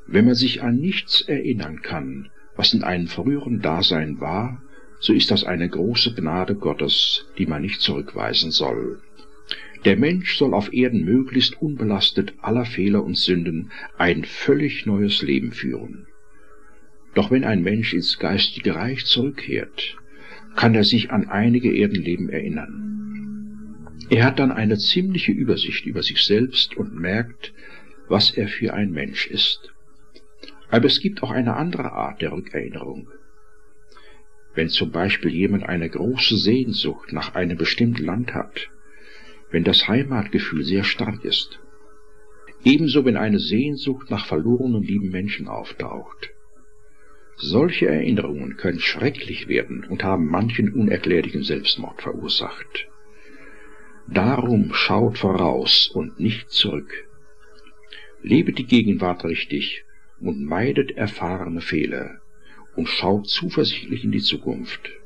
Wenn man sich an nichts erinnern kann, was in einem früheren Dasein war, so ist das eine große Gnade Gottes, die man nicht zurückweisen soll. Der Mensch soll auf Erden möglichst unbelastet aller Fehler und Sünden ein völlig neues Leben führen. Doch wenn ein Mensch ins geistige Reich zurückkehrt, kann er sich an einige Erdenleben erinnern. Er hat dann eine ziemliche Übersicht über sich selbst und merkt, was er für ein Mensch ist. Aber es gibt auch eine andere Art der Rückerinnerung. Wenn zum Beispiel jemand eine große Sehnsucht nach einem bestimmten Land hat, wenn das Heimatgefühl sehr stark ist, ebenso wenn eine Sehnsucht nach verlorenen lieben Menschen auftaucht. Solche Erinnerungen können schrecklich werden und haben manchen unerklärlichen Selbstmord verursacht. Darum schaut voraus und nicht zurück. Lebet die Gegenwart richtig und meidet erfahrene Fehler und schaut zuversichtlich in die Zukunft.